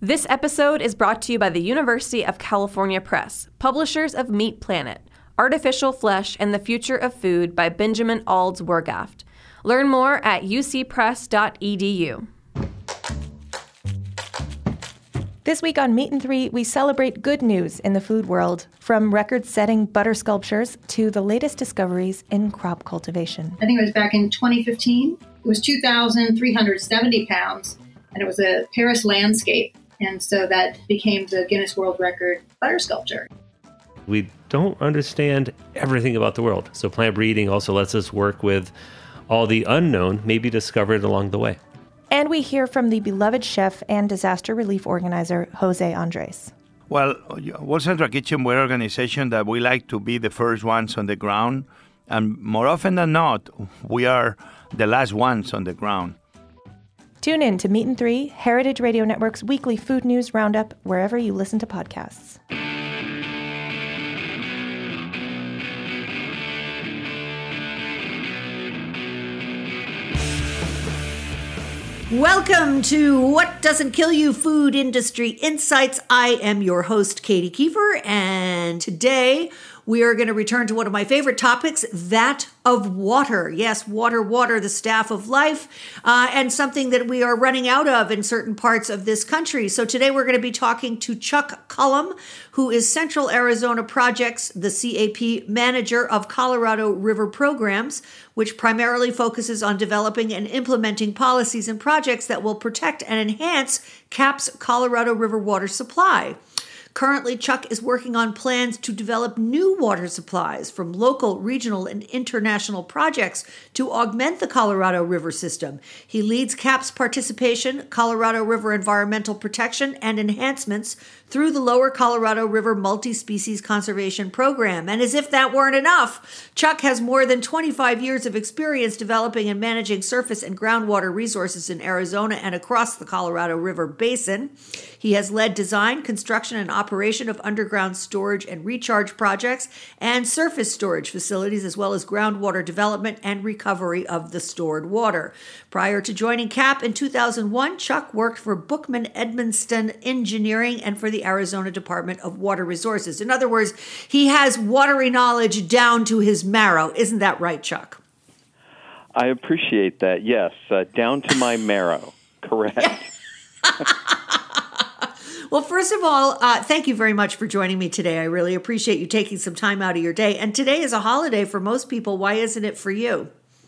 This episode is brought to you by the University of California Press, publishers of Meat Planet, Artificial Flesh and the Future of Food by Benjamin Alds Wergaft. Learn more at ucpress.edu. This week on Meat and Three, we celebrate good news in the food world, from record-setting butter sculptures to the latest discoveries in crop cultivation. I think it was back in 2015. It was 2,370 pounds, and it was a Paris landscape. And so that became the Guinness World Record butter sculpture. We don't understand everything about the world. So plant breeding also lets us work with all the unknown, maybe discovered along the way. And we hear from the beloved chef and disaster relief organizer, Jose Andres. Well, World Central Kitchen, we're an organization that we like to be the first ones on the ground. And more often than not, we are the last ones on the ground. Tune in to Meat and Three, Heritage Radio Network's weekly food news roundup, wherever you listen to podcasts. Welcome to What Doesn't Kill You Food Industry Insights. I am your host, Katie Kiefer, and today we are going to return to one of my favorite topics, that of water. Yes, water, the staff of life, and something that we are running out of in certain parts of this country. So today we're going to be talking to Chuck Cullum, who is Central Arizona Projects, the CAP manager of Colorado River Programs, which primarily focuses on developing and implementing policies and projects that will protect and enhance CAP's Colorado River water supply. Currently, Chuck is working on plans to develop new water supplies from local, regional, and international projects to augment the Colorado River system. He leads CAP's participation, Colorado River Environmental Protection and Enhancements through the Lower Colorado River Multi-Species Conservation Program. And as if that weren't enough, Chuck has more than 25 years of experience developing and managing surface and groundwater resources in Arizona and across the Colorado River Basin. He has led design, construction, and operation of underground storage and recharge projects and surface storage facilities, as well as groundwater development and recovery of the stored water. Prior to joining CAP in 2001, Chuck worked for Bookman Edmonston Engineering and for the Arizona Department of Water Resources. In other words, he has watery knowledge down to his marrow. Isn't that right, Chuck? I appreciate that. Yes, down to my marrow. Correct. Well, first of all, thank you very much for joining me today. I really appreciate you taking some time out of your day. And today is a holiday for most people. Why isn't it for you?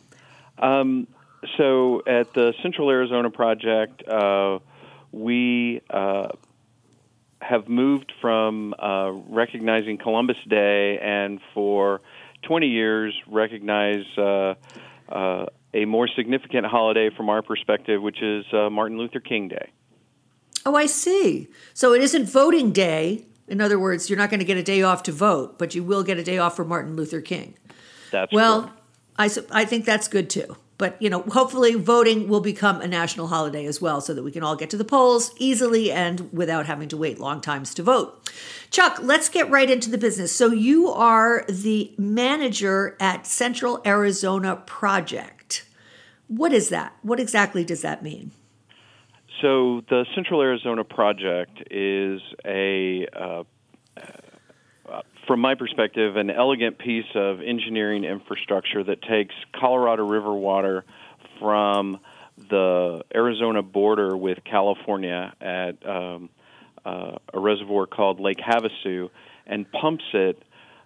So at the Central Arizona Project, we have moved from recognizing Columbus Day and for 20 years recognize a more significant holiday from our perspective, which is Martin Luther King Day. Oh, I see. So it isn't voting day. In other words, you're not going to get a day off to vote, but you will get a day off for Martin Luther King. That's well, I think that's good too. But, hopefully voting will become a national holiday as well so that we can all get to the polls easily and without having to wait long times to vote. Chuck, let's get right into the business. So you are the manager at Central Arizona Project. What is that? What exactly does that mean? So the Central Arizona Project is from my perspective, an elegant piece of engineering infrastructure that takes Colorado River water from the Arizona border with California at a reservoir called Lake Havasu and pumps it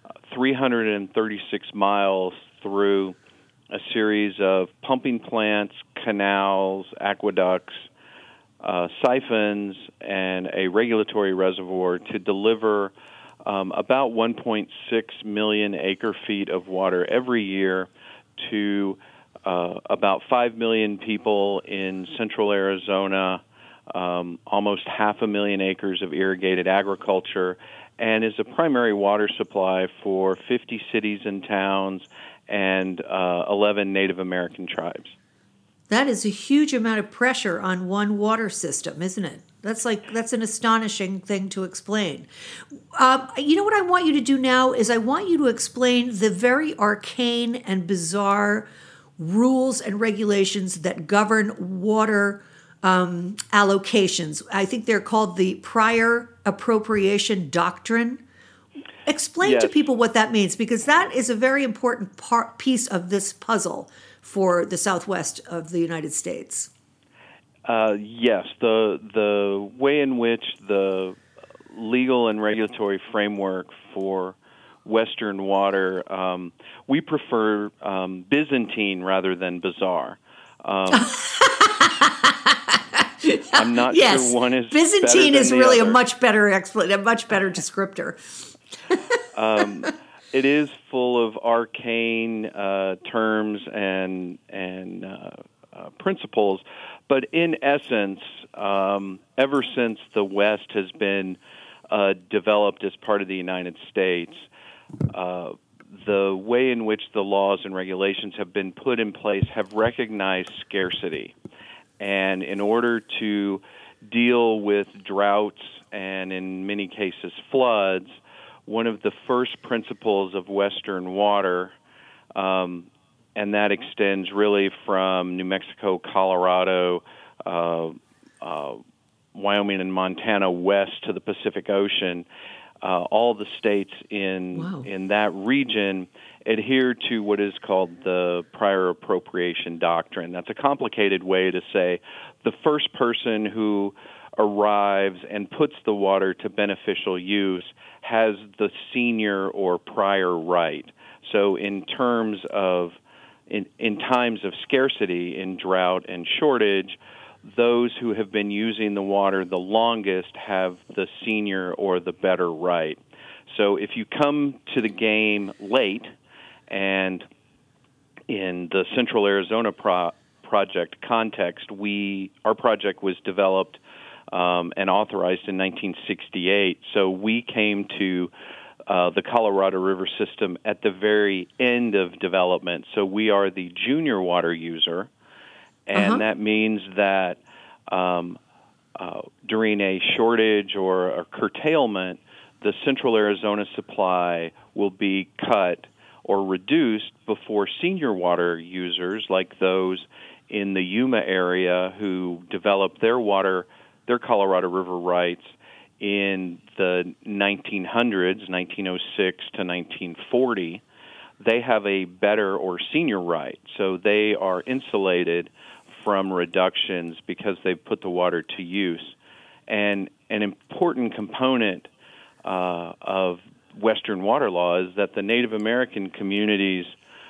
336 miles through a series of pumping plants, canals, aqueducts, siphons, and a regulatory reservoir to deliver about 1.6 million acre-feet of water every year to about 5 million people in central Arizona, almost 500,000 acres of irrigated agriculture, and is a primary water supply for 50 cities and towns and 11 Native American tribes. That is a huge amount of pressure on one water system, isn't it? That's an astonishing thing to explain. You know what I want you to do now is I want you to explain the very arcane and bizarre rules and regulations that govern water allocations. I think they're called the prior appropriation doctrine. Explain to people what that means, because that is a very important piece of this puzzle for the Southwest of the United States. Yes, the way in which the legal and regulatory framework for Western water, we prefer Byzantine rather than bizarre. I'm not sure one is Byzantine is really other. a much better descriptor. It is full of arcane terms and principles, but in essence, ever since the West has been developed as part of the United States, the way in which the laws and regulations have been put in place have recognized scarcity. And in order to deal with droughts and, in many cases, floods, one of the first principles of Western water, and that extends really from New Mexico, Colorado, Wyoming, and Montana west to the Pacific Ocean, all the states in that region adhere to what is called the prior appropriation doctrine. That's a complicated way to say the first person who arrives and puts the water to beneficial use has the senior or prior right. So in terms of in times of scarcity, in drought and shortage, those who have been using the water the longest have the senior or the better right. So if you come to the game late, and in the Central Arizona project context, our project was developed and authorized in 1968. So we came to the Colorado River system at the very end of development. So we are the junior water user, and that means that during a shortage or a curtailment, the Central Arizona supply will be cut or reduced before senior water users, like those in the Yuma area who developed their Colorado River rights in the 1900s, 1906 to 1940, they have a better or senior right. So they are insulated from reductions because they've put the water to use. And an important component of Western water law is that the Native American communities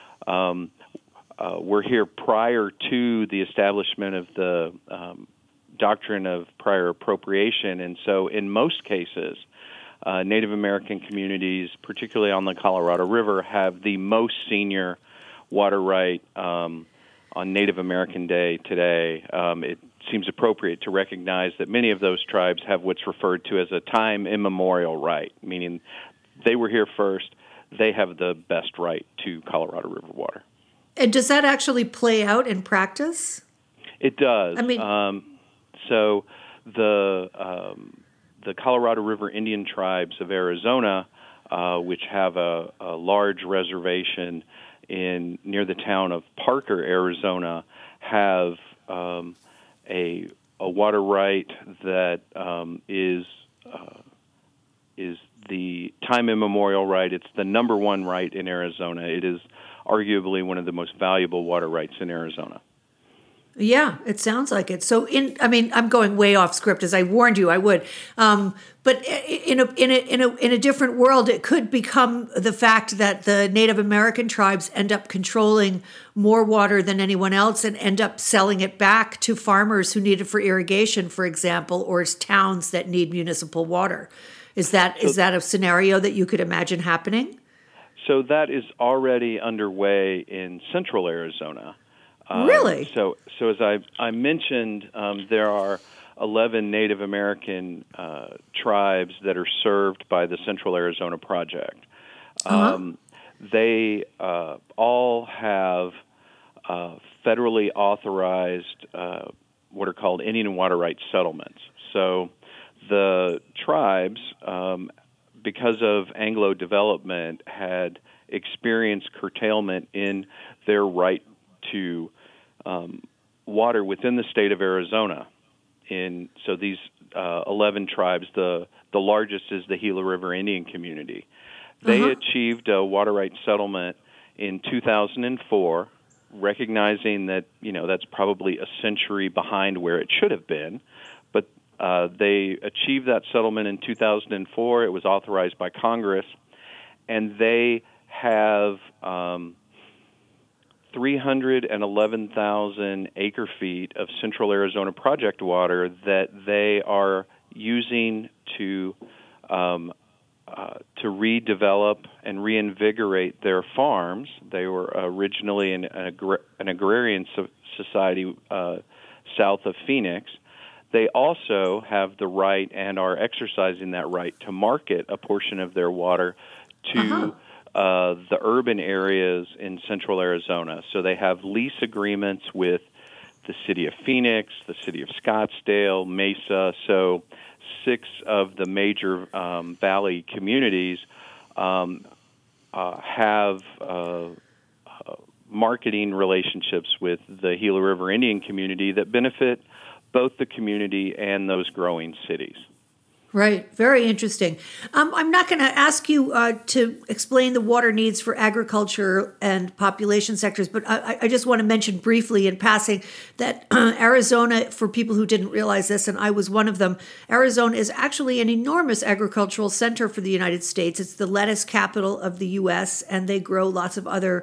were here prior to the establishment of the doctrine of prior appropriation. And so in most cases, Native American communities, particularly on the Colorado River, have the most senior water right on Native American Day today. It seems appropriate to recognize that many of those tribes have what's referred to as a time immemorial right, meaning they were here first. They have the best right to Colorado River water. And does that actually play out in practice? It does. I mean, so the Colorado River Indian tribes of Arizona, which have a large reservation near the town of Parker, Arizona, have a water right that is the time immemorial right. It's the number one right in Arizona. It is arguably one of the most valuable water rights in Arizona. Yeah, it sounds like it. So, I'm going way off script, as I warned you I would. But in a different world, it could become the fact that the Native American tribes end up controlling more water than anyone else, and end up selling it back to farmers who need it for irrigation, for example, or towns that need municipal water. Is that a scenario that you could imagine happening? So that is already underway in Central Arizona. Really? So as I mentioned, there are 11 Native American tribes that are served by the Central Arizona Project. They all have federally authorized what are called Indian water rights settlements. So the tribes, because of Anglo development, had experienced curtailment in their right to water within the state of Arizona. so these 11 tribes, the largest is the Gila River Indian community. They achieved a water rights settlement in 2004, recognizing that, that's probably a century behind where it should have been. But they achieved that settlement in 2004. It was authorized by Congress, and they have 311,000 acre-feet of Central Arizona project water that they are using to redevelop and reinvigorate their farms. They were originally an agrarian society south of Phoenix. They also have the right and are exercising that right to market a portion of their water to the urban areas in Central Arizona. So they have lease agreements with the city of Phoenix, the city of Scottsdale, Mesa. So 6 of the major valley communities have marketing relationships with the Gila River Indian community that benefit both the community and those growing cities. Right. Very interesting. I'm not going to ask you to explain the water needs for agriculture and population sectors, but I just want to mention briefly in passing that Arizona, for people who didn't realize this, and I was one of them, Arizona is actually an enormous agricultural center for the United States. It's the lettuce capital of the U.S., and they grow lots of other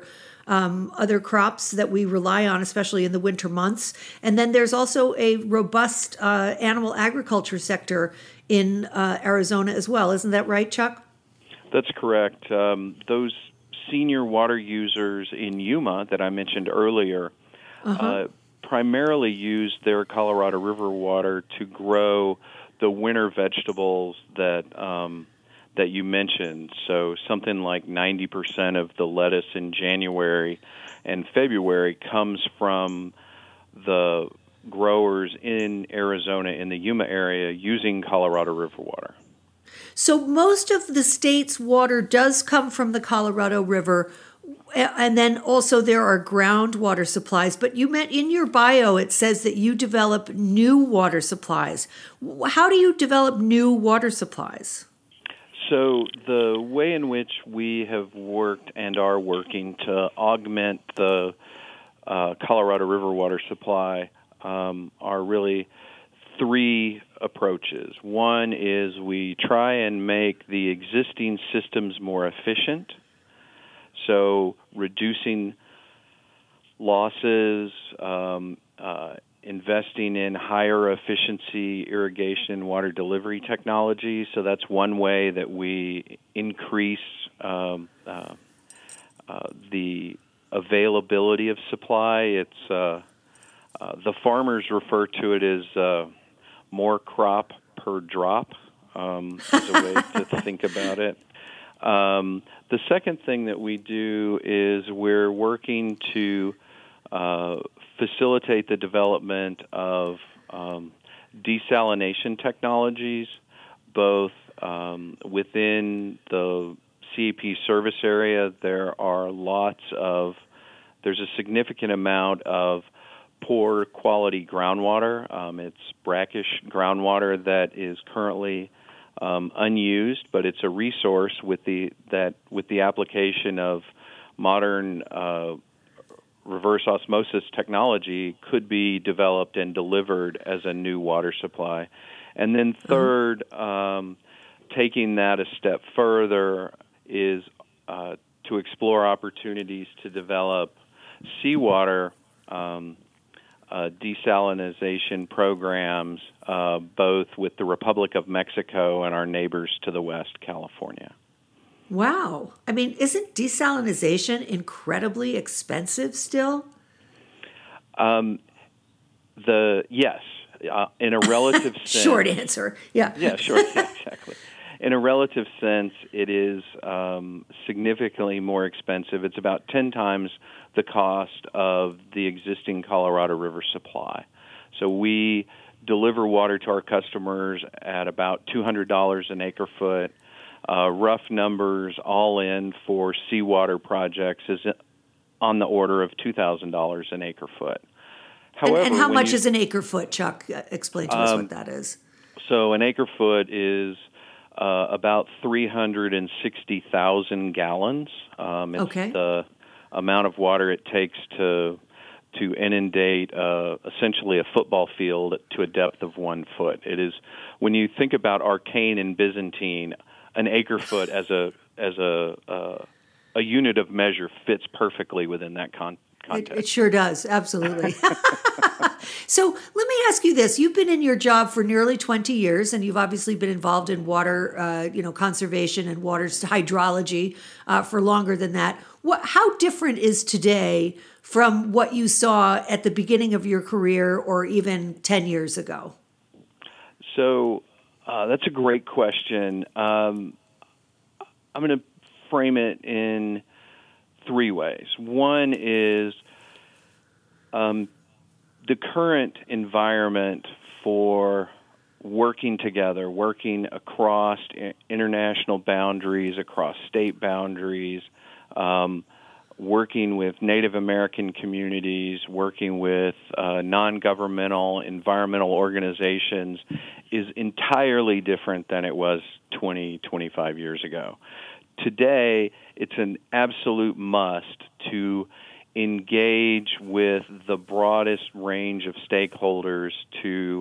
crops that we rely on, especially in the winter months. And then there's also a robust animal agriculture sector in Arizona as well. Isn't that right, Chuck? That's correct. Those senior water users in Yuma that I mentioned earlier primarily use their Colorado River water to grow the winter vegetables that you mentioned. So something like 90% of the lettuce in January and February comes from the growers in Arizona in the Yuma area using Colorado River water. So most of the state's water does come from the Colorado River, and then also there are groundwater supplies. But you meant in your bio, it says that you develop new water supplies. How do you develop new water supplies? So the way in which we have worked and are working to augment the Colorado River water supply are really 3 approaches. One is we try and make the existing systems more efficient, so reducing losses, investing in higher efficiency irrigation water delivery technology. So that's one way that we increase the availability of supply. It's the farmers refer to it as more crop per drop, is a way to think about it. The second thing that we do is we're working to facilitate the development of desalination technologies, both within the CEP service area. There's a significant amount of poor quality groundwater. It's brackish groundwater that is currently unused, but it's a resource with the application of modern reverse osmosis technology could be developed and delivered as a new water supply. And then third, taking that a step further is to explore opportunities to develop seawater desalination programs, both with the Republic of Mexico and our neighbors to the west, California. Wow. I mean, isn't desalination incredibly expensive still? Yes, in a relative sense. Short answer, yeah. Yeah, sure, yeah, exactly. In a relative sense, it is significantly more expensive. It's about 10 times the cost of the existing Colorado River supply. So we deliver water to our customers at about $200 an acre foot. Rough numbers all in for seawater projects is on the order of $2,000 an acre foot. However, and how much is an acre foot, Chuck? Explain to us what that is. So an acre foot is about 360,000 gallons. It's the amount of water it takes to inundate essentially a football field to a depth of 1 foot. It is, when you think about arcane and Byzantine, an acre foot as a unit of measure fits perfectly within that context. It sure does, absolutely. So let me ask you this. You've been in your job for nearly 20 years, and you've obviously been involved in water conservation and water hydrology for longer than that. How different is today from what you saw at the beginning of your career or even 10 years ago? So that's a great question. I'm going to frame it in 3 ways. One is the current environment for working together, working across international boundaries, across state boundaries, working with Native American communities, working with non-governmental environmental organizations is entirely different than it was 20, 25 years ago. Today, it's an absolute must to engage with the broadest range of stakeholders to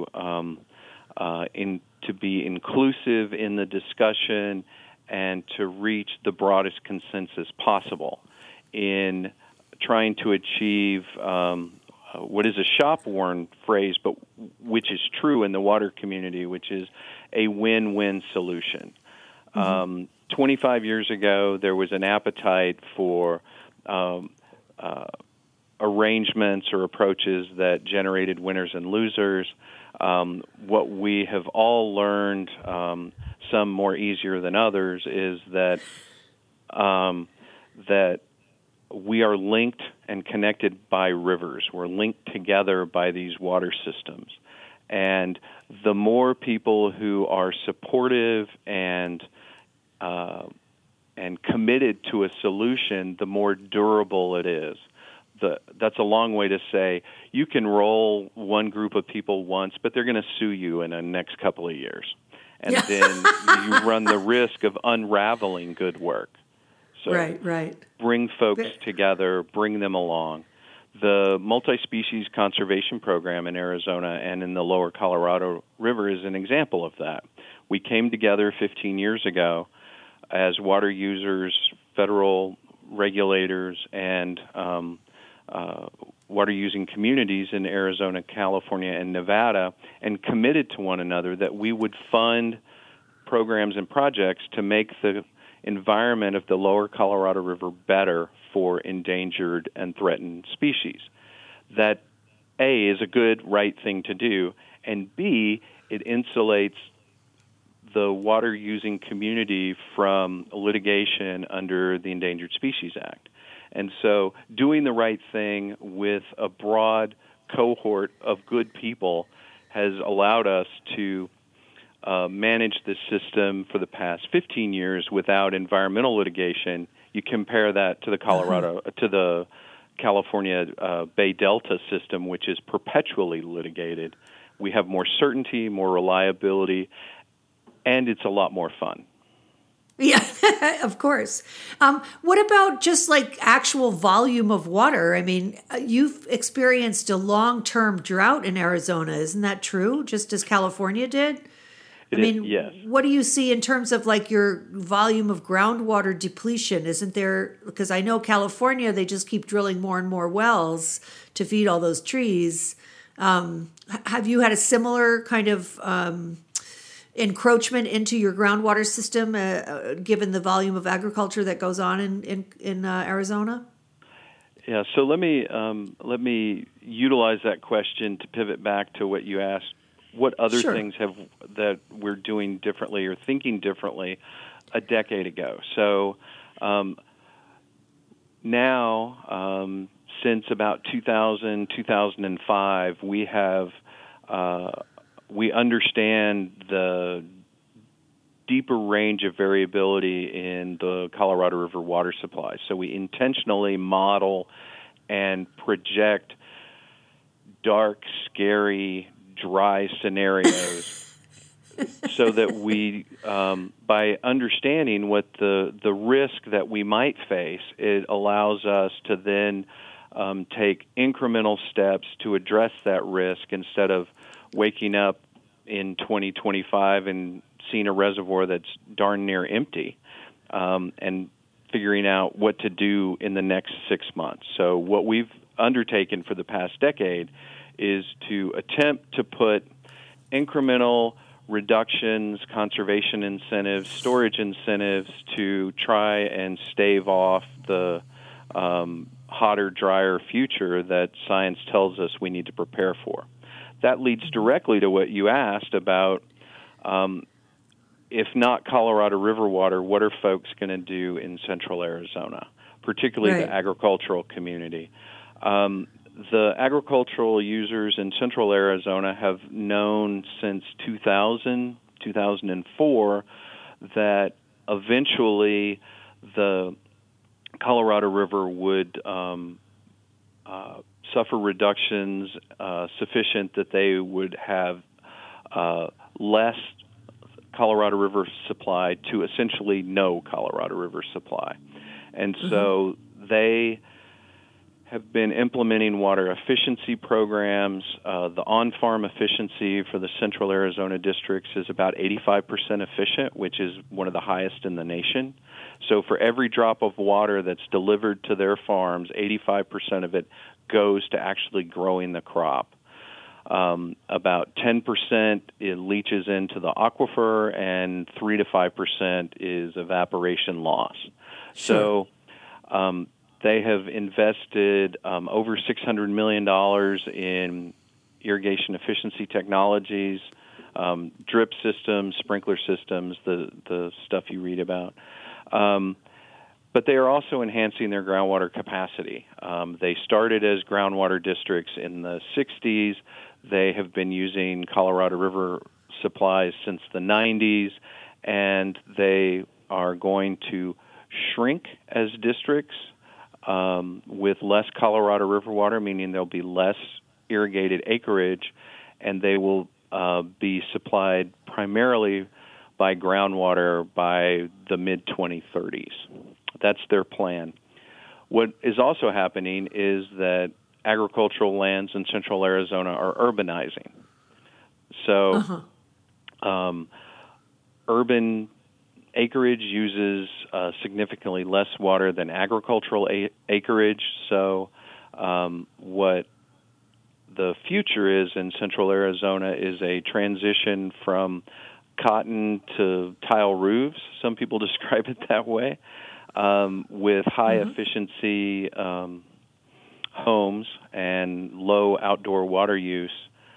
be inclusive in the discussion and to reach the broadest consensus possible in trying to achieve what is a shop-worn phrase, but which is true in the water community, which is a win-win solution. 25 years ago, there was an appetite for arrangements or approaches that generated winners and losers. What we have all learned, some more easier than others, is that that we are linked and connected by rivers. We're linked together by these water systems. And the more people who are supportive and committed to a solution, the more durable it is. That's a long way to say you can roll one group of people once, but they're going to sue you in the next couple of years. And then you run the risk of unraveling good work. So right. Bring folks together, bring them along. The multi-species conservation program in Arizona and in the lower Colorado River is an example of that. We came together 15 years ago as water users, federal regulators, and water-using communities in Arizona, California, and Nevada, and committed to one another that we would fund programs and projects to make the environment of the lower Colorado River better for endangered and threatened species. That, A, is a good, right thing to do, and B, it insulates the water-using community from litigation under the Endangered Species Act. And so doing the right thing with a broad cohort of good people has allowed us to manage this system for the past 15 years without environmental litigation. You compare that to the to the California Bay Delta system, which is perpetually litigated. We have more certainty, more reliability, and it's a lot more fun. Yeah, of course. What about just like actual volume of water? I mean, you've experienced a long-term drought in Arizona. Isn't that true? Just as California did? Yes. What do you see in terms of like your volume of groundwater depletion? Isn't there, because I know California, they just keep drilling more and more wells to feed all those trees. Have you had a similar kind of encroachment into your groundwater system, given the volume of agriculture that goes on in Arizona? Yeah, so let me utilize that question to pivot back to what you asked. What other things that we're doing differently or thinking differently a decade ago? So now, since about 2005, we understand the deeper range of variability in the Colorado River water supply. So we intentionally model and project dark, scary, dry scenarios so that we, by understanding what the risk that we might face, it allows us to then take incremental steps to address that risk instead of waking up in 2025 and seeing a reservoir that's darn near empty and figuring out what to do in the next 6 months. So what we've undertaken for the past decade is to attempt to put incremental reductions, conservation incentives, storage incentives to try and stave off the hotter, drier future that science tells us we need to prepare for. That leads directly to what you asked about, if not Colorado River water, what are folks going to do in central Arizona, particularly the agricultural community? The agricultural users in central Arizona have known since 2004, that eventually the Colorado River would suffer reductions sufficient that they would have less Colorado River supply to essentially no Colorado River supply. And so they have been implementing water efficiency programs. The on-farm efficiency for the central Arizona districts is about 85% efficient, which is one of the highest in the nation. So for every drop of water that's delivered to their farms, 85% of it goes to actually growing the crop. About 10% it leaches into the aquifer, and 3 to 5% is evaporation loss. Sure. So they have invested over $600 million in irrigation efficiency technologies, drip systems, sprinkler systems, the stuff you read about. But they are also enhancing their groundwater capacity. They started as groundwater districts in the 60s. They have been using Colorado River supplies since the 90s, and they are going to shrink as districts with less Colorado River water, meaning there'll be less irrigated acreage, and they will be supplied primarily by groundwater by the mid-2030s. That's their plan. What is also happening is that agricultural lands in central Arizona are urbanizing. So urban acreage uses significantly less water than agricultural acreage. So what the future is in central Arizona is a transition from cotton to tile roofs. Some people describe it that way, with high efficiency homes and low outdoor water use.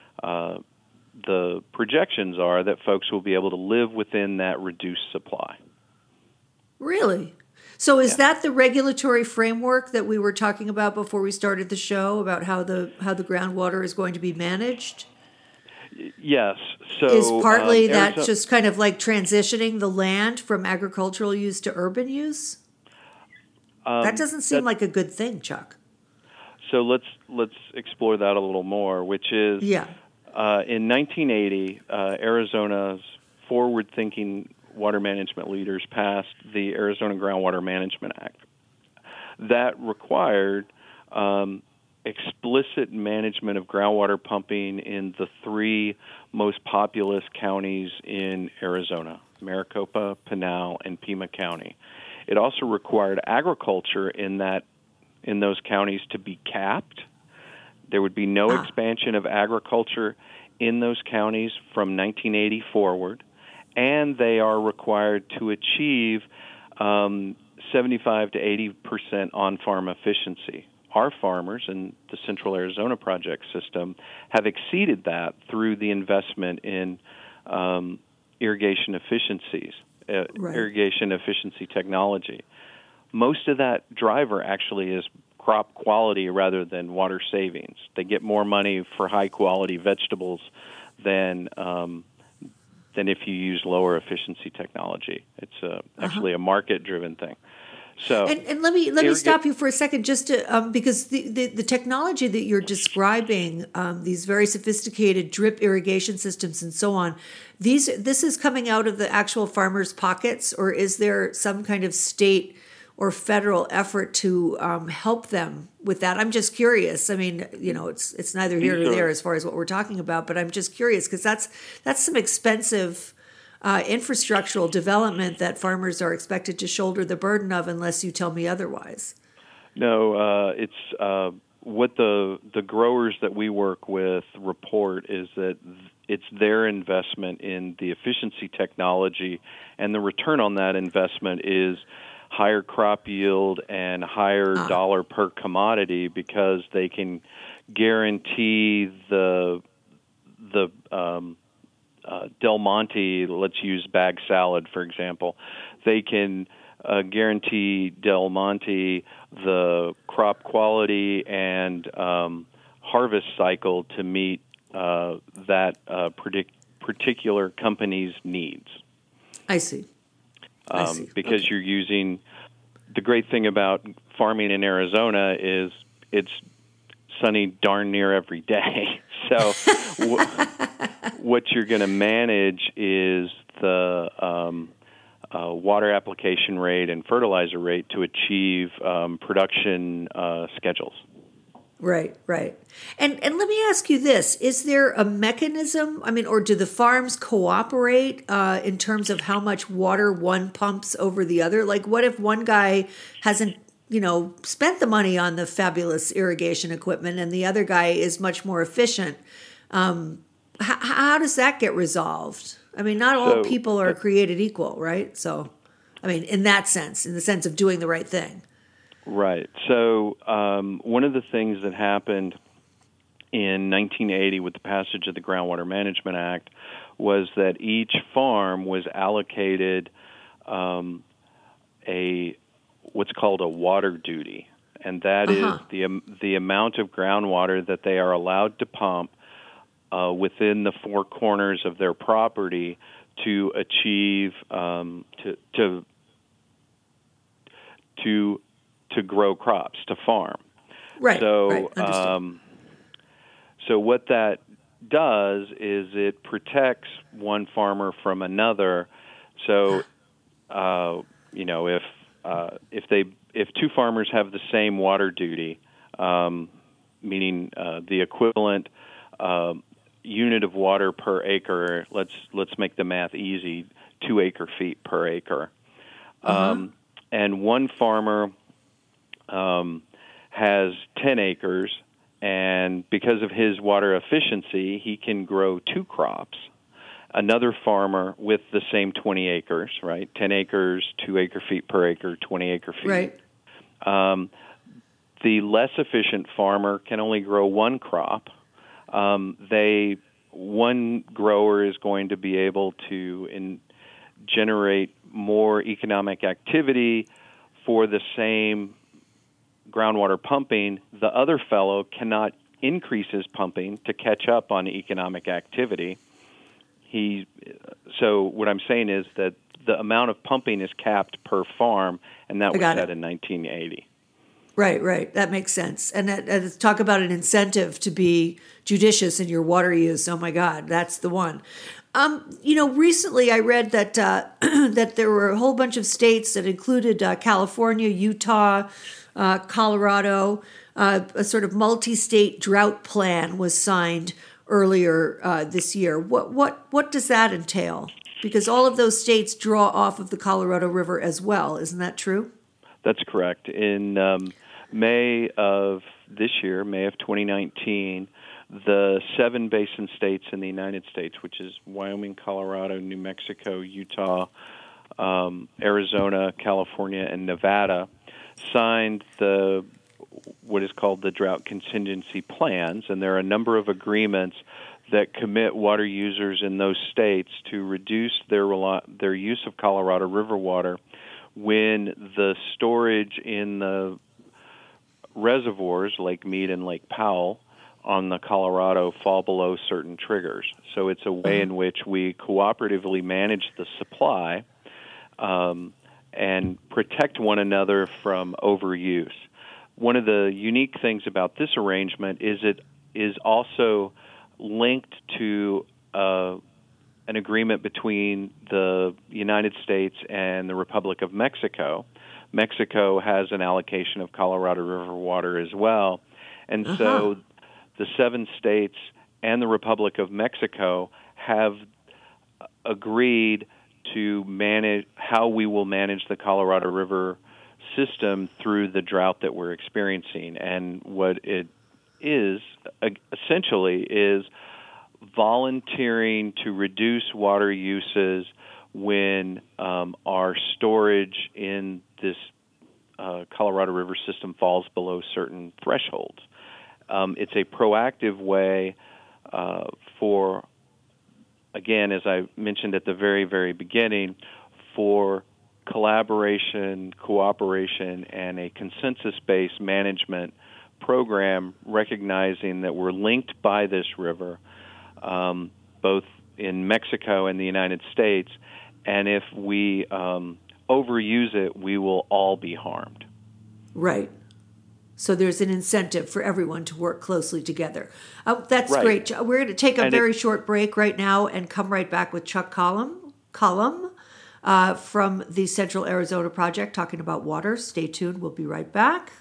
The projections are that folks will be able to live within that reduced supply. Really? So is that the regulatory framework that we were talking about before we started the show, about how the groundwater is going to be managed? Yes. So is partly that just kind of like transitioning the land from agricultural use to urban use? That doesn't seem like a good thing, Chuck. So let's explore that a little more, which is in 1980, Arizona's forward-thinking water management leaders passed the Arizona Groundwater Management Act. That required explicit management of groundwater pumping in the 3 most populous counties in Arizona: Maricopa, Pinal, and Pima County. It also required agriculture in those counties to be capped. There would be no expansion of agriculture in those counties from 1980 forward, and they are required to achieve 75 to 80% on-farm efficiency. Our farmers in the Central Arizona Project system have exceeded that through the investment in irrigation efficiencies, irrigation efficiency technology. Most of that driver actually is crop quality rather than water savings. They get more money for high-quality vegetables than if you use lower efficiency technology. It's actually a market-driven thing. So, and let me stop you for a second, just to because the technology that you're describing, these very sophisticated drip irrigation systems and so on, this is coming out of the actual farmers' pockets, or is there some kind of state or federal effort to help them with that? I'm just curious. I mean, it's neither here nor there as far as what we're talking about, but I'm just curious because that's some expensive infrastructural development that farmers are expected to shoulder the burden of, unless you tell me otherwise. No, it's what the growers that we work with report is that it's their investment in the efficiency technology, and the return on that investment is higher crop yield and higher dollar per commodity, because they can guarantee the Del Monte, let's use bag salad, for example. They can guarantee Del Monte the crop quality and harvest cycle to meet that particular company's needs. I see. Because you're using, the great thing about farming in Arizona is it's sunny darn near every day. So what you're going to manage is the water application rate and fertilizer rate to achieve production schedules. Right. And let me ask you this. Is there a mechanism, or do the farms cooperate in terms of how much water one pumps over the other? Like, what if one guy hasn't, spent the money on the fabulous irrigation equipment and the other guy is much more efficient? How does that get resolved? Not all people are created equal, right? So, in that sense, in the sense of doing the right thing. Right. So one of the things that happened in 1980 with the passage of the Groundwater Management Act was that each farm was allocated what's called a water duty, and that is the amount of groundwater that they are allowed to pump within the four corners of their property to achieve to grow crops, to farm. Right. So, right. So what that does is it protects one farmer from another. So, if two farmers have the same water duty, meaning the equivalent unit of water per acre, let's make the math easy, 2 acre-feet per acre, and one farmer has 10 acres, and because of his water efficiency, he can grow 2 crops. Another farmer with the same 20 acres, right? 10 acres, 2 acre-feet per acre, 20 acre-feet. Right. The less efficient farmer can only grow 1 crop. One grower is going to be able to generate more economic activity for the same groundwater pumping. The other fellow cannot increase his pumping to catch up on economic activity. So what I'm saying is that the amount of pumping is capped per farm, and that was set in 1980. Right. That makes sense. And talk about an incentive to be judicious in your water use. Oh my God, that's the one. Recently I read that that there were a whole bunch of states that included California, Utah, Colorado. A sort of multi-state drought plan was signed earlier this year. What does that entail? Because all of those states draw off of the Colorado River as well. Isn't that true? That's correct. In May of this year, May of 2019, the 7 basin states in the United States, which is Wyoming, Colorado, New Mexico, Utah, Arizona, California, and Nevada, signed what is called the drought contingency plans, and there are a number of agreements that commit water users in those states to reduce their use of Colorado River water when the storage in the reservoirs, Lake Mead and Lake Powell, on the Colorado fall below certain triggers. So it's a way in which we cooperatively manage the supply and protect one another from overuse. One of the unique things about this arrangement is it is also linked to an agreement between the United States and the Republic of Mexico. Mexico has an allocation of Colorado River water as well. And so the 7 states and the Republic of Mexico have agreed to manage how we will manage the Colorado River system through the drought that we're experiencing. And what it is essentially is volunteering to reduce water uses when our storage in this Colorado River system falls below certain thresholds. It's a proactive way for, again, as I mentioned at the very, very beginning, for collaboration, cooperation, and a consensus-based management program, recognizing that we're linked by this river, both in Mexico and the United States, and if we overuse it, we will all be harmed. Right. So there's an incentive for everyone to work closely together. That's Right. great. We're going to take a And very short break right now and come right back with Chuck Cullum from the Central Arizona Project talking about water. Stay tuned. We'll be right back.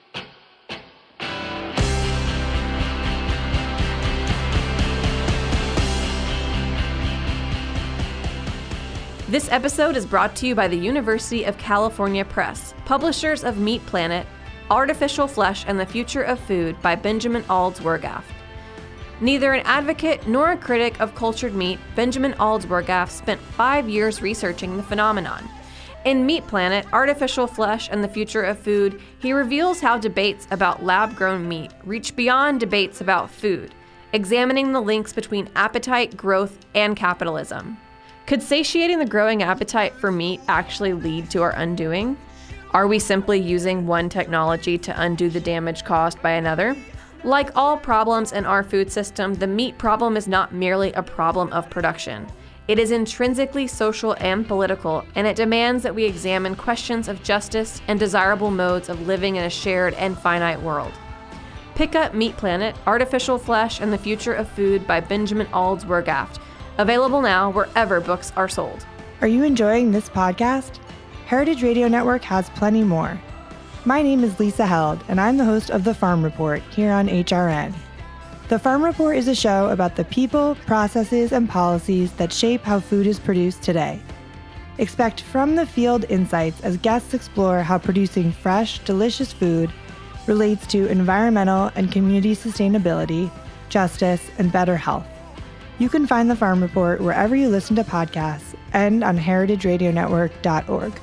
This episode is brought to you by the University of California Press, publishers of Meat Planet, Artificial Flesh and the Future of Food by Benjamin Alds-Wergaft. Neither an advocate nor a critic of cultured meat, Benjamin Alds-Wergaft spent 5 years researching the phenomenon. In Meat Planet, Artificial Flesh and the Future of Food, he reveals how debates about lab-grown meat reach beyond debates about food, examining the links between appetite, growth, and capitalism. Could satiating the growing appetite for meat actually lead to our undoing? Are we simply using one technology to undo the damage caused by another? Like all problems in our food system, the meat problem is not merely a problem of production. It is intrinsically social and political, and it demands that we examine questions of justice and desirable modes of living in a shared and finite world. Pick up Meat Planet, Artificial Flesh and the Future of Food by Benjamin Alds-Wergaft. Available now wherever books are sold. Are you enjoying this podcast? Heritage Radio Network has plenty more. My name is Lisa Held, and I'm the host of The Farm Report here on HRN. The Farm Report is a show about the people, processes, and policies that shape how food is produced today. Expect from-the-field insights as guests explore how producing fresh, delicious food relates to environmental and community sustainability, justice, and better health. You can find The Farm Report wherever you listen to podcasts and on heritageradionetwork.org.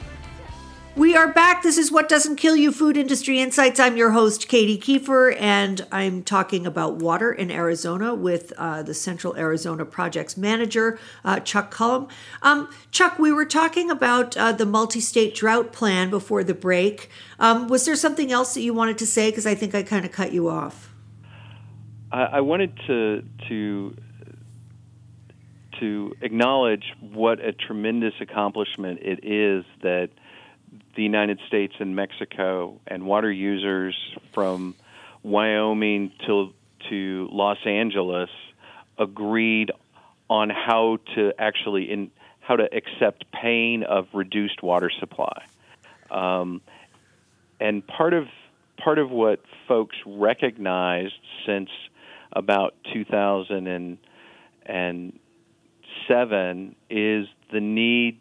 We are back. This is What Doesn't Kill You, Food Industry Insights. I'm your host, Katie Kiefer, and I'm talking about water in Arizona with the Central Arizona Project's manager, Chuck Cullum. Chuck, we were talking about the multi-state drought plan before the break. Was there something else that you wanted to say? Because I think I kind of cut you off. I wanted to acknowledge what a tremendous accomplishment it is that the United States and Mexico and water users from Wyoming to Los Angeles agreed on how to actually how to accept pain of reduced water supply. And part of what folks recognized since about 2007 is the need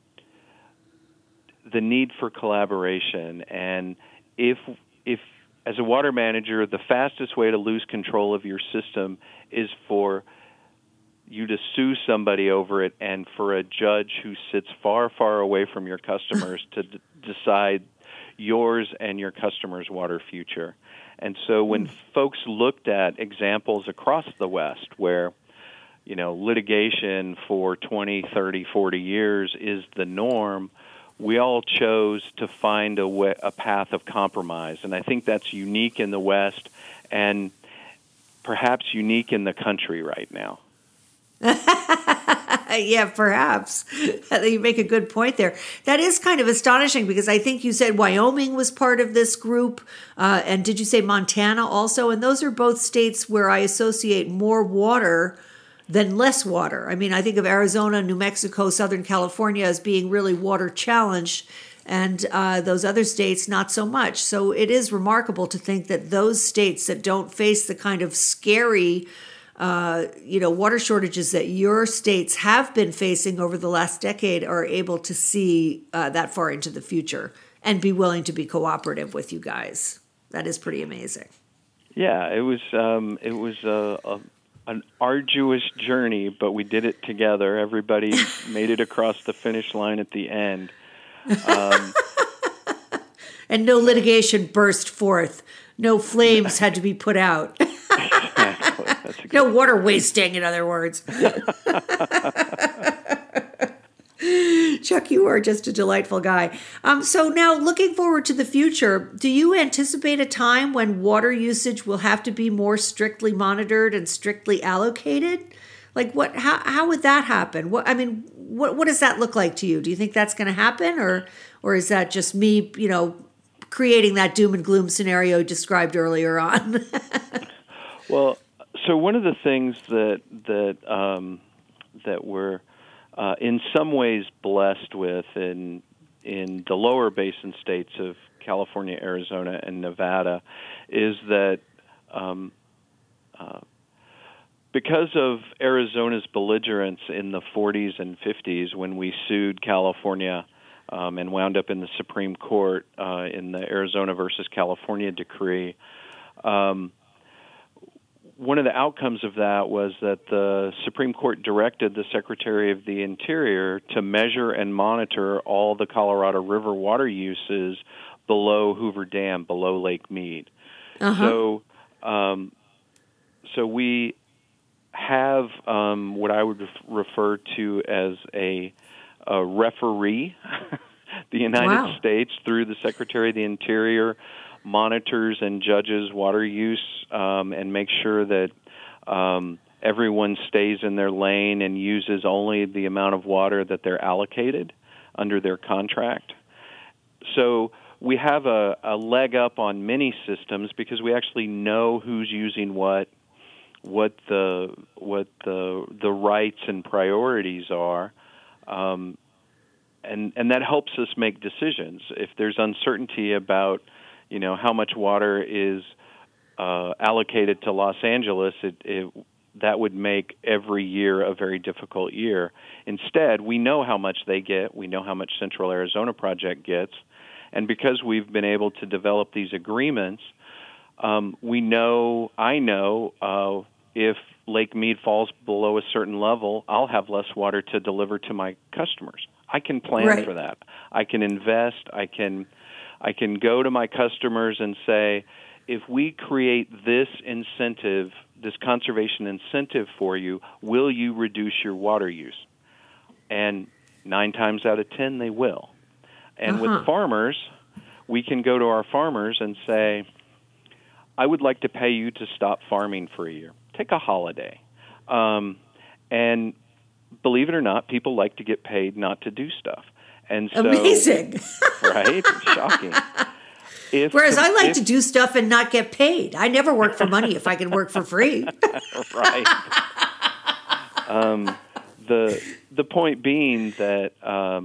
for collaboration. And if as a water manager, the fastest way to lose control of your system is for you to sue somebody over it and for a judge who sits far, far away from your customers to decide yours and your customers' water future. And so when folks looked at examples across the West where litigation for 20, 30, 40 years is the norm, we all chose to find a path of compromise. And I think that's unique in the West and perhaps unique in the country right now. Yeah, perhaps. You make a good point there. That is kind of astonishing because I think you said Wyoming was part of this group. And did you say Montana also? And those are both states where I associate more water than less water. I mean, I think of Arizona, New Mexico, Southern California as being really water challenged, and those other states not so much. So it is remarkable to think that those states that don't face the kind of scary water shortages that your states have been facing over the last decade are able to see that far into the future and be willing to be cooperative with you guys. That is pretty amazing. Yeah, it was an arduous journey, but we did it together. Everybody made it across the finish line at the end. And no litigation burst forth. No flames had to be put out. No water wasting, in other words. Chuck, you are just a delightful guy. So now, looking forward to the future, do you anticipate a time when water usage will have to be more strictly monitored and strictly allocated? Like, what? How would that happen? What does that look like to you? Do you think that's going to happen, or is that just me, creating that doom and gloom scenario described earlier on? Well, so one of the things that we're in some ways blessed with in the lower basin states of California, Arizona, and Nevada is that because of Arizona's belligerence in the 40s and 50s when we sued California and wound up in the Supreme Court in the Arizona versus California decree, one of the outcomes of that was that the Supreme Court directed the Secretary of the Interior to measure and monitor all the Colorado River water uses below Hoover Dam, below Lake Mead. Uh-huh. So we have what I would refer to as a referee. The United States, through the Secretary of the Interior, monitors and judges water use and makes sure that everyone stays in their lane and uses only the amount of water that they're allocated under their contract. So we have a leg up on many systems because we actually know who's using what the rights and priorities are. And that helps us make decisions. If there's uncertainty about how much water is allocated to Los Angeles, that would make every year a very difficult year. Instead, we know how much they get. We know how much Central Arizona Project gets. And because we've been able to develop these agreements, I know if Lake Mead falls below a certain level, I'll have less water to deliver to my customers. I can plan for that. I can invest. I can go to my customers and say, if we create this incentive, this conservation incentive for you, will you reduce your water use? And 9 times out of 10, they will. And with farmers, we can go to our farmers and say, I would like to pay you to stop farming for a year. Take a holiday. And believe it or not, people like to get paid not to do stuff. And so, amazing. Right? Shocking. Whereas I like to do stuff and not get paid. I never work for money if I can work for free. Right. The point being that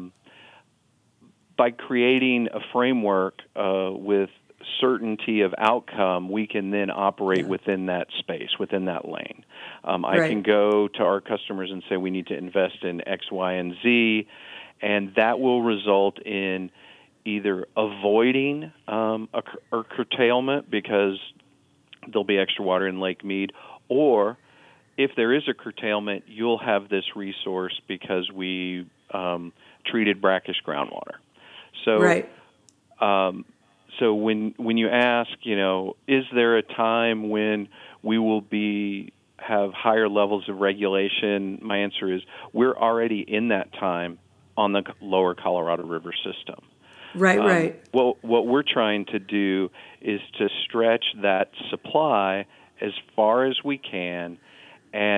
by creating a framework with certainty of outcome, we can then operate within that space, within that lane. I can go to our customers and say we need to invest in X, Y, and Z, and that will result in either avoiding a curtailment because there'll be extra water in Lake Mead, or if there is a curtailment, you'll have this resource because we treated brackish groundwater. So, so when you ask, is there a time when we will have higher levels of regulation? My answer is we're already in that time on the lower Colorado River system. Right. Well, what we're trying to do is to stretch that supply as far as we can and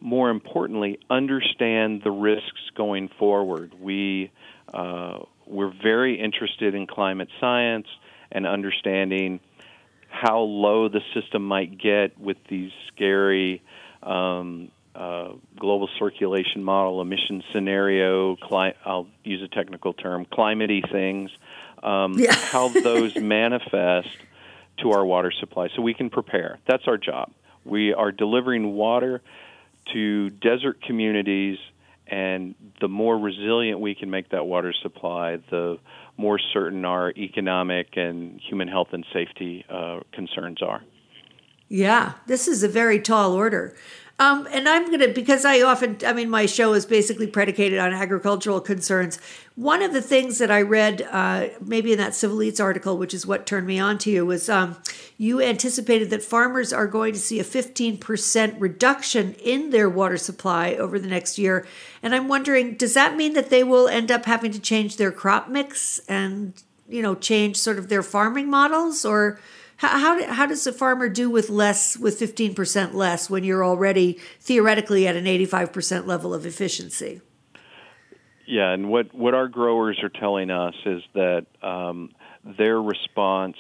more importantly, understand the risks going forward. We're very interested in climate science and understanding how low the system might get with these scary global circulation model, emission scenario, I'll use a technical term, climate-y things, how those manifest to our water supply so we can prepare. That's our job. We are delivering water to desert communities, and the more resilient we can make that water supply, the more certain our economic and human health and safety concerns are. Yeah, this is a very tall order. And I'm going to, because my show is basically predicated on agricultural concerns. One of the things that I read, maybe in that Civil Eats article, which is what turned me on to you, was you anticipated that farmers are going to see a 15% reduction in their water supply over the next year. And I'm wondering, does that mean that they will end up having to change their crop mix and, change sort of their farming models? Or how does a farmer do with 15% less when you're already theoretically at an 85% level of efficiency? Yeah, and what our growers are telling us is that their response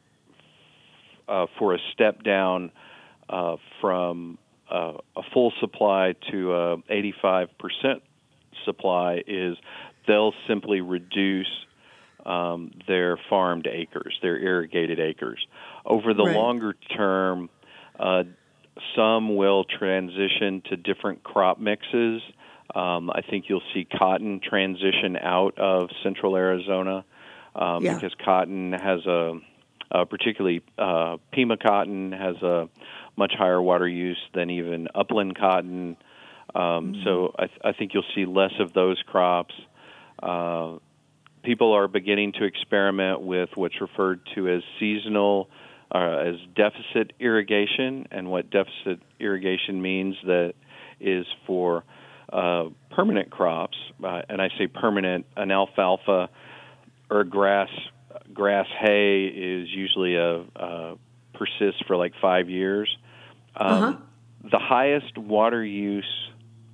for a step down from a full supply to a 85% supply is they'll simply reduce their farmed acres, their irrigated acres. Over the longer term, some will transition to different crop mixes. I think you'll see cotton transition out of central Arizona because cotton has particularly Pima cotton has a much higher water use than even upland cotton. So I think you'll see less of those crops. People are beginning to experiment with what's referred to as seasonal, as deficit irrigation, and what deficit irrigation means that is for permanent crops, and I say permanent, an alfalfa or grass hay is usually persists for like 5 years. The highest water use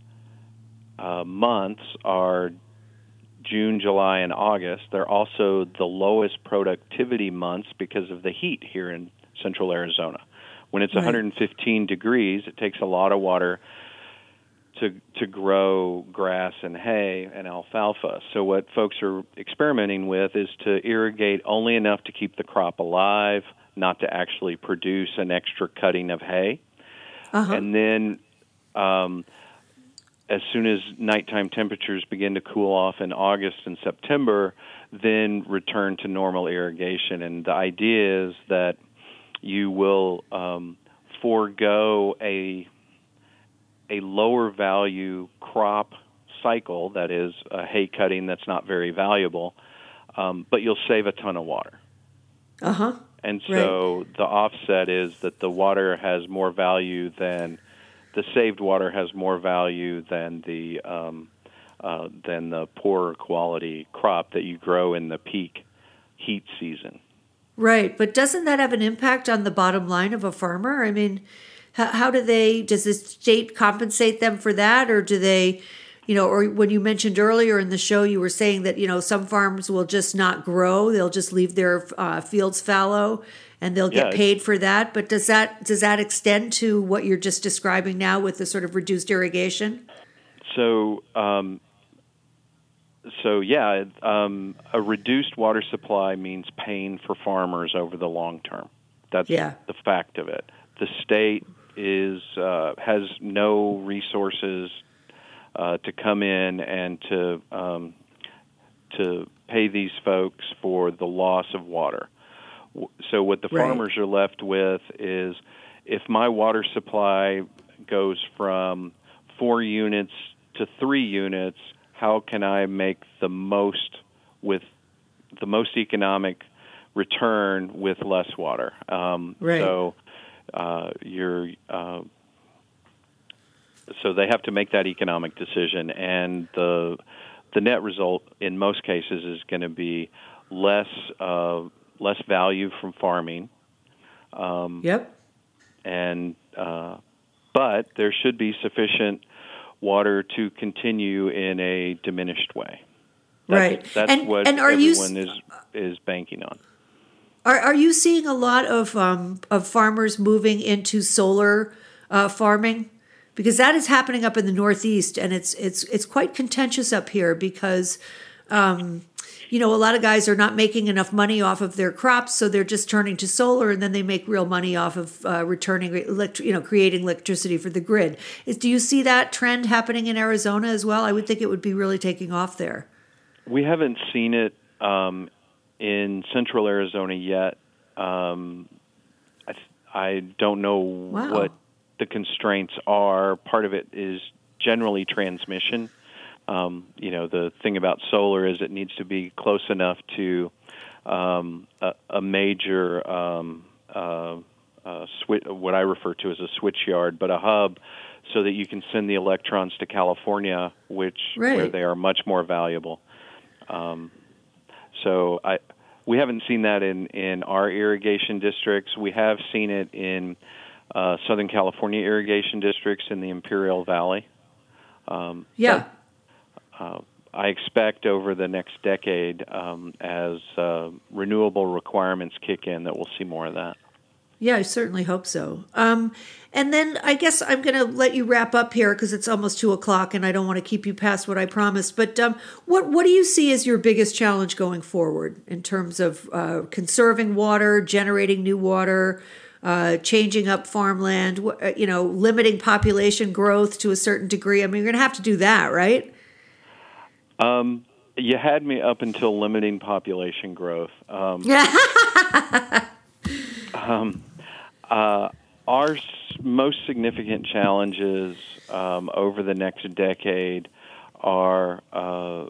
months are June, July, and August. They're also the lowest productivity months because of the heat here in central Arizona. When it's 115 degrees, it takes a lot of water to grow grass and hay and alfalfa. So what folks are experimenting with is to irrigate only enough to keep the crop alive, not to actually produce an extra cutting of hay. And then as soon as nighttime temperatures begin to cool off in August and September, then return to normal irrigation. And the idea is that you will forego a lower value crop cycle, that is a hay cutting that's not very valuable, but you'll save a ton of water. And so the offset is that the water has more value than the saved water has more value than the poorer quality crop that you grow in the peak heat season. Right, but doesn't that have an impact on the bottom line of a farmer? I mean, does the state compensate them for that, or do they, or when you mentioned earlier in the show, you were saying that, some farms will just not grow, they'll just leave their fields fallow, and they'll get paid for that. But does that extend to what you're just describing now with the sort of reduced irrigation? A reduced water supply means pain for farmers over the long term. That's the fact of it. The state has no resources to come in and to pay these folks for the loss of water. So what the farmers are left with is, if my water supply goes from 4 units to 3 units, how can I make the most economic return with less water? So they have to make that economic decision, and the net result in most cases is going to be less value from farming. And but there should be sufficient water to continue in a diminished way. That's what everyone is banking on. Are you seeing a lot of farmers moving into solar farming? Because that is happening up in the Northeast, and it's quite contentious up here because a lot of guys are not making enough money off of their crops, so they're just turning to solar, and then they make real money off of creating electricity for the grid. Do you see that trend happening in Arizona as well? I would think it would be really taking off there. We haven't seen it in central Arizona yet. I don't know what the constraints are. Part of it is generally transmission. The thing about solar is it needs to be close enough to a major what I refer to as a switch yard, but a hub, so that you can send the electrons to California, where they are much more valuable. We haven't seen that in our irrigation districts. We have seen it in Southern California irrigation districts in the Imperial Valley. I expect over the next decade, as renewable requirements kick in, that we'll see more of that. Yeah, I certainly hope so. And then I guess I'm going to let you wrap up here because it's almost 2:00 and I don't want to keep you past what I promised. But what do you see as your biggest challenge going forward in terms of conserving water, generating new water, changing up farmland, limiting population growth to a certain degree? I mean, you're going to have to do that, right? You had me up until limiting population growth. Our most significant challenges over the next decade are, I'll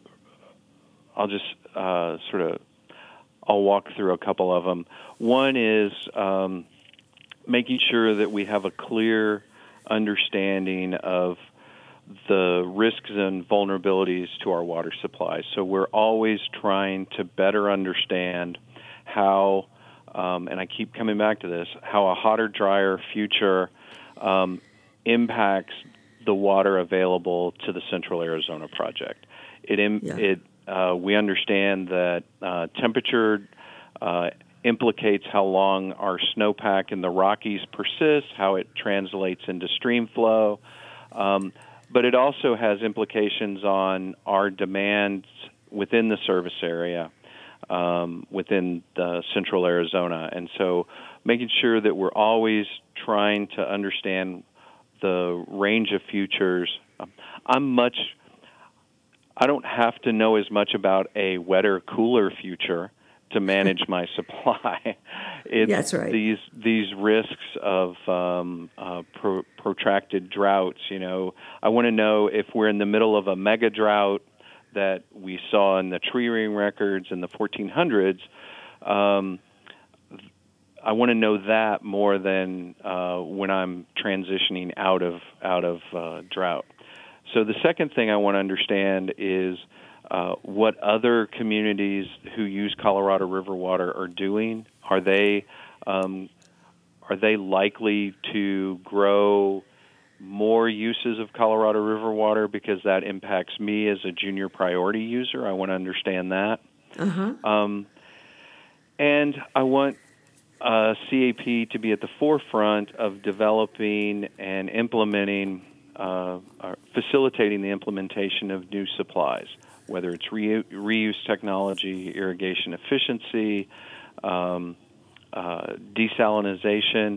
walk through a couple of them. One is making sure that we have a clear understanding of the risks and vulnerabilities to our water supply. So we're always trying to better understand how, and I keep coming back to this, how a hotter, drier future impacts the water available to the Central Arizona Project. We understand that temperature implicates how long our snowpack in the Rockies persists, how it translates into stream flow, but it also has implications on our demands within the service area, within Central Arizona. And so making sure that we're always trying to understand the range of futures. I don't have to know as much about a wetter, cooler future to manage my supply. That's right. These risks of protracted droughts. I want to know if we're in the middle of a mega drought that we saw in the tree ring records in the 1400s. I want to know that more than when I'm transitioning out of drought. So the second thing I want to understand is what other communities who use Colorado River water are doing. Are they likely to grow more uses of Colorado River water because that impacts me as a junior priority user? I want to understand that. And I want CAP to be at the forefront of developing and implementing, facilitating the implementation of new supplies, whether it's reuse technology, irrigation efficiency, desalinization.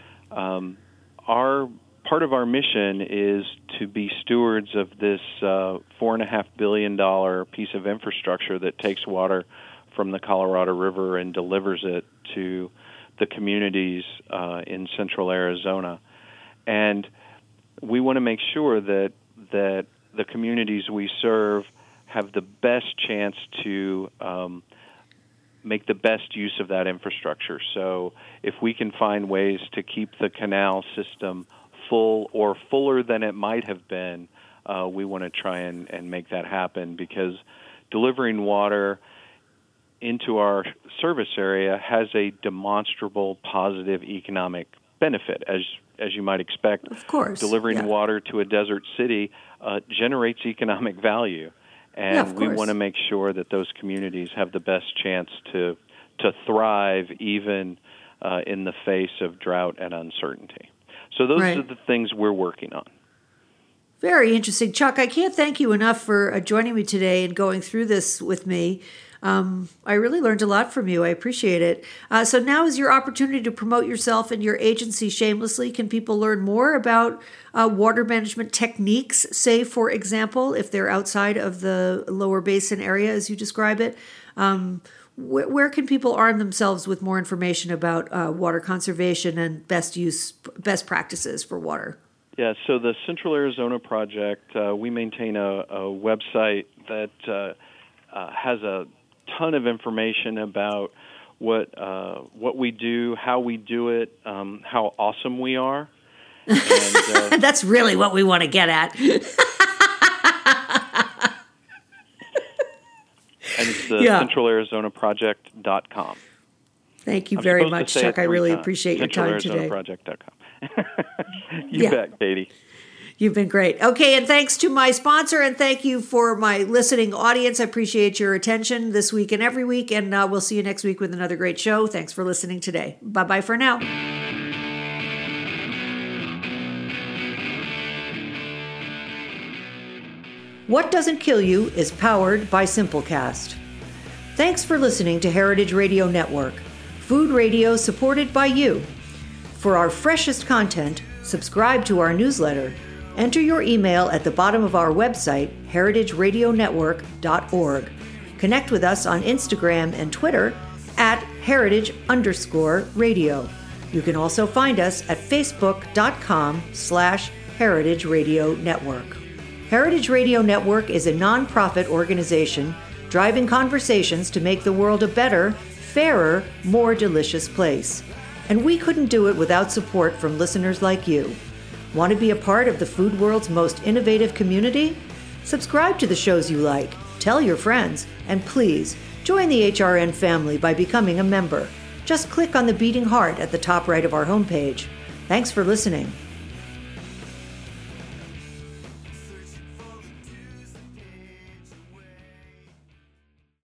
Part of our mission is to be stewards of this $4.5 billion piece of infrastructure that takes water from the Colorado River and delivers it to the communities in Central Arizona. And we want to make sure that the communities we serve have the best chance to make the best use of that infrastructure. So if we can find ways to keep the canal system full or fuller than it might have been, we want to try and make that happen, because delivering water into our service area has a demonstrable positive economic benefit, as you might expect. Of course. Delivering water to a desert city generates economic value. And we want to make sure that those communities have the best chance to thrive even in the face of drought and uncertainty. So those are the things we're working on. Very interesting. Chuck, I can't thank you enough for joining me today and going through this with me. I really learned a lot from you. I appreciate it. So now is your opportunity to promote yourself and your agency shamelessly. Can people learn more about water management techniques, say, for example, if they're outside of the lower basin area, as you describe it? Where can people arm themselves with more information about water conservation and best practices for water? Yeah, so the Central Arizona Project, we maintain a website that has a ton of information about what we do, how we do it, how awesome we are. And, that's really what we want to get at. And it's centralarizonaproject.com. Thank you very much, Chuck. I really appreciate your time today. centralarizonaproject.com. You bet, Katie. You've been great. Okay, and thanks to my sponsor, and thank you for my listening audience. I appreciate your attention this week and every week, and we'll see you next week with another great show. Thanks for listening today. Bye-bye for now. What Doesn't Kill You is powered by Simplecast. Thanks for listening to Heritage Radio Network, food radio supported by you. For our freshest content, subscribe to our newsletter. Enter your email at the bottom of our website, heritageradionetwork.org. Connect with us on Instagram and Twitter at heritage_radio. You can also find us at facebook.com/Heritage Radio Network. Heritage Radio Network is a nonprofit organization driving conversations to make the world a better, fairer, more delicious place. And we couldn't do it without support from listeners like you. Want to be a part of the food world's most innovative community? Subscribe to the shows you like, tell your friends, and please join the HRN family by becoming a member. Just click on the beating heart at the top right of our homepage. Thanks for listening.